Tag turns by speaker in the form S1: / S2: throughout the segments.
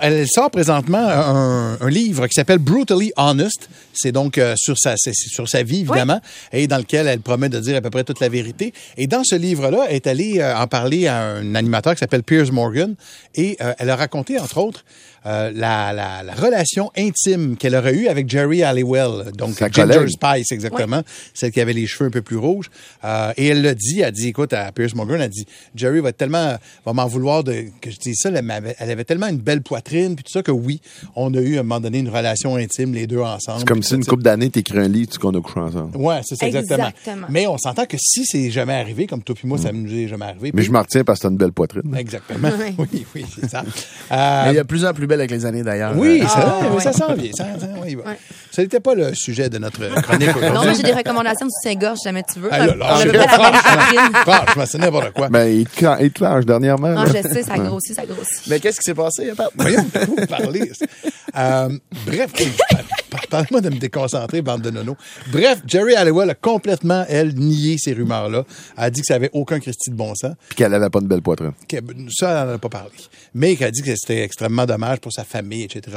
S1: elle sort présentement un livre qui s'appelle Brutally Honest. C'est donc sur sa vie, évidemment, et dans lequel elle promet de dire à peu près toute la vérité. Et dans ce livre-là, elle est allée en parler à un animateur qui s'appelle Piers Morgan, et elle a raconté, entre autres, la relation intime qu'elle aurait eue avec Jerry Halliwell, donc Ginger Spice, exactement, celle qui avait les cheveux un peu plus rouges. Et elle l'a dit, écoute, à Piers Morgan, elle a dit, Jerry va m'en vouloir que je dise ça, elle avait tellement une belle poitrine, puis tout ça, que oui, on a eu à un moment donné une relation intime, les deux ensemble.
S2: C'est comme si une couple d'années, t'écris un livre, qu'on a couché ensemble.
S1: Ouais, c'est ça, exactement. Mais on s'entend que si c'est jamais arrivé, comme toi puis moi, ça nous est jamais arrivé.
S2: Mais je m'en retiens parce que t'as une belle poitrine.
S1: Exactement. Oui, c'est ça.
S3: Mais il y a plus en plus belle avec les années, d'ailleurs.
S1: Oui, ça s'en vient. Ça n'était pas le sujet de notre chronique aujourd'hui.
S4: Non, mais j'ai des recommandations de soutien-gorge, si jamais tu veux.
S1: Franchement, c'est n'importe quoi.
S2: Ben, il te lâche dernièrement.
S4: Non, je sais, ça grossit.
S3: Mais qu'est-ce qui s'est passé, Pat?
S1: Voyons, vous parler. Bref, parle-moi de me déconcentrer, bande de nonos. Bref, Jerry Halliwell a complètement, elle, nié ces rumeurs-là. Elle a dit que ça n'avait aucun Christy de bon sens.
S2: Puis qu'elle n'avait pas de belle poitrine.
S1: Ça, elle n'en a pas parlé. Mais qu'elle a dit que c'était extrêmement dommage pour sa famille, etc.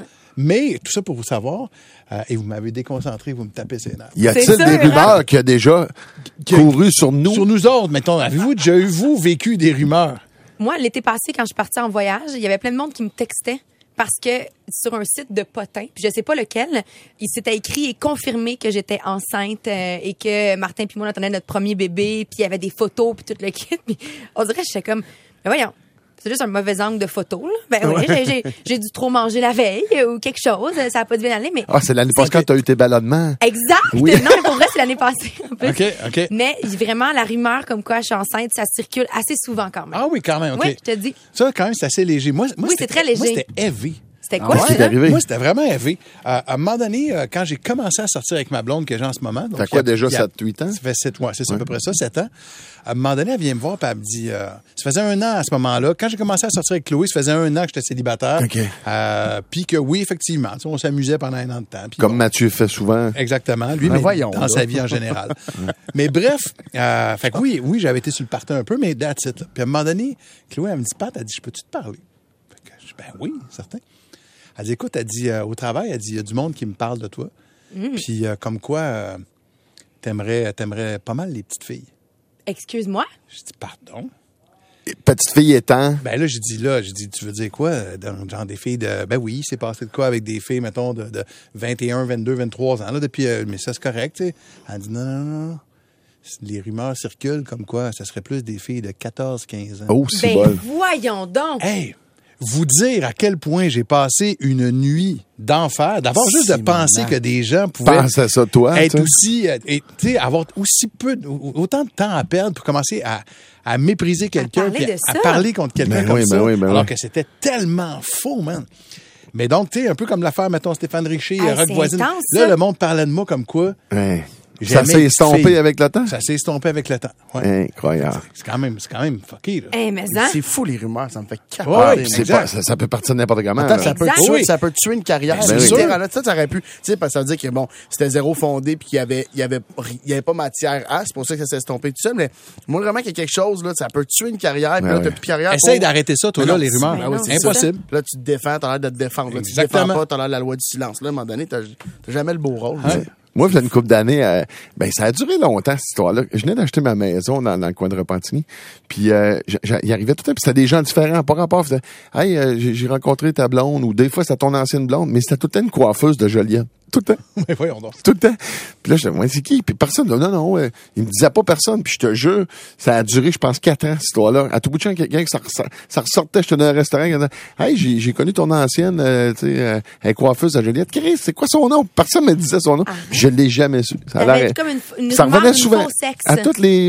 S1: Mais tout ça pour vous savoir, et vous m'avez déconcentré, vous me tapez ses nerfs.
S2: Y a-t-il des rumeurs qui a déjà couru sur nous?
S1: Sur nous autres, mettons. Avez-vous déjà vécu des rumeurs?
S4: Moi, l'été passé, quand je suis partie en voyage, il y avait plein de monde qui me textait parce que sur un site de potins, puis je sais pas lequel, il s'était écrit et confirmé que j'étais enceinte et que Martin puis moi on attendait notre premier bébé, puis il y avait des photos puis tout le kit. Puis on dirait que j'étais comme, mais voyons. C'est juste un mauvais angle de photo, là. Ben oui, j'ai dû trop manger la veille ou quelque chose. Ça n'a pas dû bien aller, mais...
S2: Ah, c'est l'année passée quand tu as eu tes ballonnements.
S4: Exact!
S2: Oui.
S4: Non, mais pour vrai, c'est l'année passée, en plus.
S1: OK.
S4: Mais vraiment, la rumeur comme quoi je suis enceinte, ça circule assez souvent quand même.
S1: Ah oui, quand même, OK.
S4: Oui, je te dis.
S1: Ça, quand même, c'est assez léger. Moi,
S4: c'est très léger.
S1: Moi, c'était heavy.
S4: C'était quoi,
S2: ça? Arrivé?
S1: Moi, c'était vraiment élevé. À un moment donné, quand j'ai commencé à sortir avec ma blonde que j'ai en ce moment...
S2: T'as quoi, déjà 7-8 ans?
S1: Ça fait 7 mois, c'est à peu près ça, 7 ans. À un moment donné, elle vient me voir et elle me dit... ça faisait 1 an à ce moment-là. Quand j'ai commencé à sortir avec Chloé, ça faisait 1 an que j'étais célibataire.
S2: OK.
S1: Puis que oui, effectivement, on s'amusait pendant 1 an de temps.
S2: Comme Mathieu fait souvent.
S1: Exactement. Lui, mais dans sa vie en général. Mais bref, fait que oui, j'avais été sur le party un peu, mais that's it. Puis à un moment donné, Chloé, elle me dit, Pat, elle dit, je peux-tu te parler? Fait que je dis, ben oui, certain. Elle dit, écoute, elle dit, au travail, elle dit, il y a du monde qui me parle de toi. Puis, comme quoi, t'aimerais pas mal les petites filles.
S4: Excuse-moi?
S1: Je dis, pardon?
S2: Petite fille étant?
S1: Ben là, j'ai dit, tu veux dire quoi? Genre des filles de, ben oui, c'est passé de quoi avec des filles, mettons, de 21, 22, 23 ans, là, depuis, mais ça, c'est correct, tu sais. Elle dit, non. Les rumeurs circulent comme quoi, ça serait plus des filles de 14, 15 ans.
S2: Oh, c'est bon.
S4: Voyons donc!
S1: Hey! Vous dire à quel point j'ai passé une nuit d'enfer, d'abord juste de penser que des gens pouvaient
S2: pense à ça, toi,
S1: être aussi, tu sais, avoir aussi autant de temps à perdre pour commencer à mépriser quelqu'un, à parler contre quelqu'un comme ça, alors que c'était tellement faux, man. Mais donc, tu sais, un peu comme l'affaire, mettons, Stéphane Richer, Rock Voisine.
S4: Intense,
S1: là, le monde parlait de moi comme quoi.
S2: Ouais. Ça s'est estompé avec le temps?
S1: Ça s'est estompé avec le temps. Ouais.
S2: Incroyable.
S1: C'est quand même fucké, là.
S4: Mais ça.
S3: C'est fou, les rumeurs. Ça me fait
S1: capoter.
S2: Ça peut partir de n'importe comment.
S3: Attends, ça peut tuer une carrière.
S1: C'est sûr.
S3: Ça aurait pu, tu sais, parce que ça veut dire que bon, c'était zéro fondé puis qu'il y avait pas matière à. C'est pour ça que ça s'est estompé tout seul. Mais moi, vraiment qu'il y a quelque chose, là, ça peut tuer une carrière. Puis là, t'as plus de carrière.
S1: Essaye d'arrêter ça, toi, là, les rumeurs.
S3: C'est
S1: impossible.
S3: Là, tu te défends, t'as l'air de te défendre. Là, tu te défends pas, t'as l'air de la loi du silence. Là, à un moment donné, t'as jamais le beau rôle.
S2: Moi, il y a une couple d'années, ça a duré longtemps, cette histoire-là. Je venais d'acheter ma maison dans le coin de Repentigny. Puis, il arrivait tout le temps, puis c'était des gens différents, par rapport. Hey, j'ai rencontré ta blonde, ou des fois, c'était ton ancienne blonde, mais c'était tout le temps une coiffeuse de Joliette. Tout le temps.
S1: Mais voyons donc.
S2: Tout le temps. Puis là, je disais, c'est qui? Puis personne, non, il me disait pas personne. Puis je te jure, ça a duré, je pense, 4 ans, cette histoire-là. À tout bout de champ, quelqu'un, ça ressortait, j'étais dans un restaurant, qui disait, hey, j'ai connu ton ancienne, elle est coiffeuse de Joliette. Chris, c'est quoi son nom? Personne me disait son nom. Je l'ai jamais su. Ça a l'air,
S4: comme une
S2: ça revenait souvent.
S4: Faux sexe.
S2: À tous les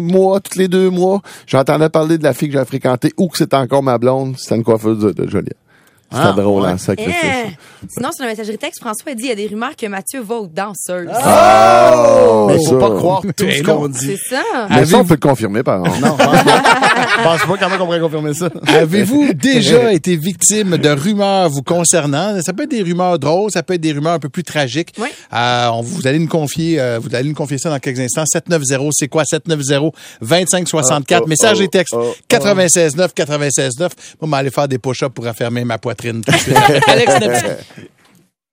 S2: 2 mois, j'entendais parler de la fille que j'avais fréquentée ou que c'était encore ma blonde. C'était une coiffeuse de Joliette. C'était drôle, hein, sacrifice.
S4: Sinon, sur la messagerie texte, François a dit il y a des rumeurs que Mathieu va aux danseuses.
S3: Mais faut pas croire tout ce qu'on dit.
S4: C'est ça.
S2: Mais ça, on peut le confirmer, par exemple.
S3: Non, pense pas comment on pourrait confirmer ça.
S1: Avez-vous déjà été victime de rumeurs vous concernant? Ça peut être des rumeurs drôles, ça peut être des rumeurs un peu plus tragiques.
S4: Oui.
S1: Vous allez nous confier ça dans quelques instants. 790, c'est quoi? 790-2564. Message et texte 96.9, 96.9. Moi, je vais aller faire des push-ups pour affermer ma poitrine. poitrine tout de suite.
S5: Alex Nevsky.